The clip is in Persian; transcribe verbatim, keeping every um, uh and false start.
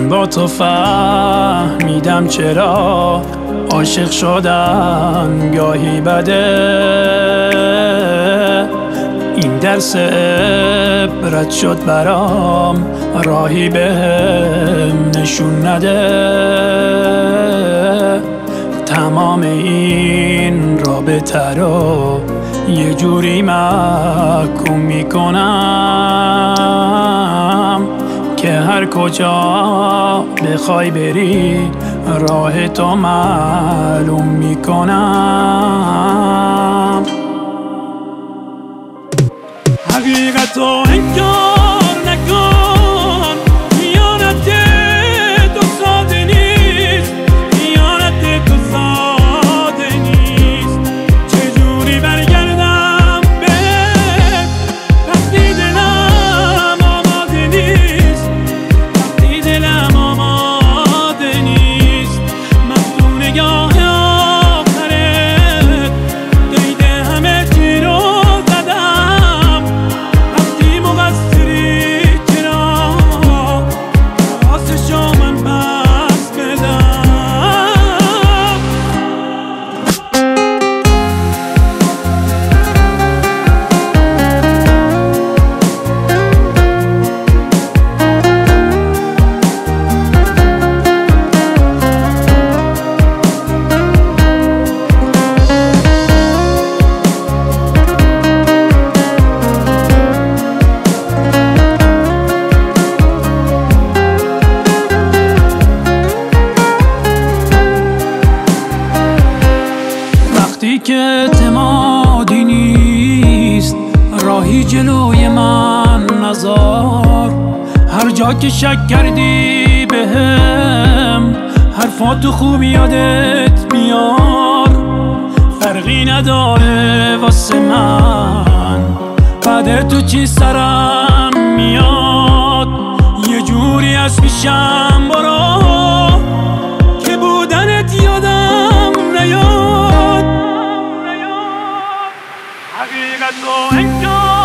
با تو فهمیدم چرا عاشق شدن گاهی بده. این درس عبرت شد برام، راهی بهم نشون نده. تمام این رابطه رو یه جوری محکوم میکنم که هر کجا بخوای بری راه تو معلوم میکنم. حقیقتو انکار نکن، خیانت تو ساده نیست، خیانت تو ساده نیست. چجوری برگردم بهت وقتی دلم آماده نیست، وقتی دلم آماده نیست. من تو نگاه آخرت قید همه چی رو زدم. وقتی مقصری چرا واسه من بس بدم. وقتی که اعتمادی نیست، راهی جلوی من نذار. هر جا که شک کردی بهم، حرفاتو خوب یادت بیار. فرقی نداره واسه من بعد تو چی سرم میاد. یه جوری از پیشم برو که بودنت یادم نیاد. حقیقتو انکار